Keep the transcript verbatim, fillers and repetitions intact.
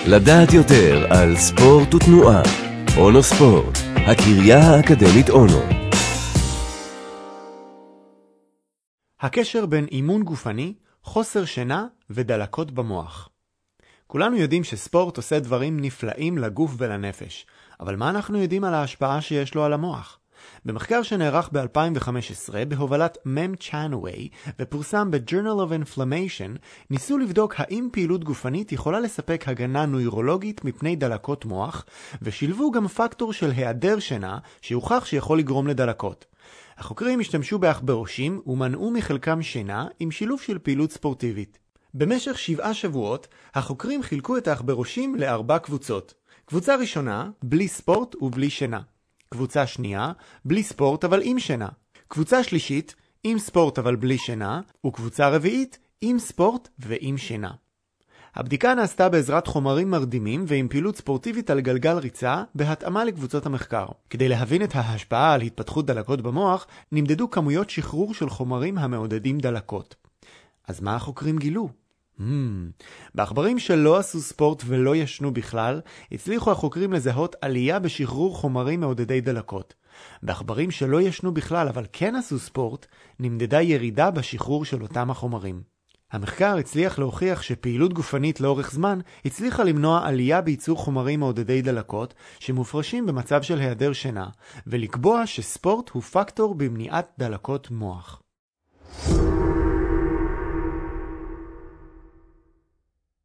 לדעת יותר על ספורט ותנועה. אונו ספורט, הקריה האקדמית אונו. הקשר בין אימון גופני, חוסר שינה ודלקות במוח. כולנו יודעים שספורט עושה דברים נפלאים לגוף ולנפש, אבל מה אנחנו יודעים על ההשפעה שיש לו על המוח? במחקר שנערך ב-אלפיים וחמש עשרה בהובלת מם צ'אנווי ופורסם ב-Journal of Inflammation, ניסו לבדוק האם פעילות גופנית יכולה לספק הגנה נוירולוגית מפני דלקות מוח, ושילבו גם פקטור של היעדר שינה שהוכח שיכול לגרום לדלקות. החוקרים השתמשו בעכברושים ומנעו מחלקם שינה עם שילוב של פעילות ספורטיבית. במשך שבעה שבועות, החוקרים חילקו את העכברושים לארבע קבוצות. קבוצה ראשונה, בלי ספורט ובלי שינה. קבוצה שנייה, בלי ספורט אבל עם שינה. קבוצה שלישית, עם ספורט אבל בלי שינה. וקבוצה רביעית, עם ספורט ועם שינה. הבדיקה נעשתה בעזרת חומרים מרדימים ועם פעילות ספורטיבית על גלגל ריצה בהתאמה לקבוצות המחקר. כדי להבין את ההשפעה על התפתחות דלקות במוח, נמדדו כמויות שחרור של חומרים המעודדים דלקות. אז מה החוקרים גילו? Hmm. בעכברים שלא עשו ספורט ולא ישנו בכלל, הצליחו החוקרים לזהות עלייה בשחרור חומרים מעודדי דלקות. בעכברים שלא ישנו בכלל אבל כן עשו ספורט, נמדדה ירידה בשחרור של אותם החומרים. המחקר הצליח להוכיח שפעילות גופנית לאורך זמן הצליחה למנוע עלייה בייצור חומרים מעודדי דלקות שמופרשים במצב של היעדר שינה, ולקבוע שספורט הוא פקטור במניעת דלקות מוח.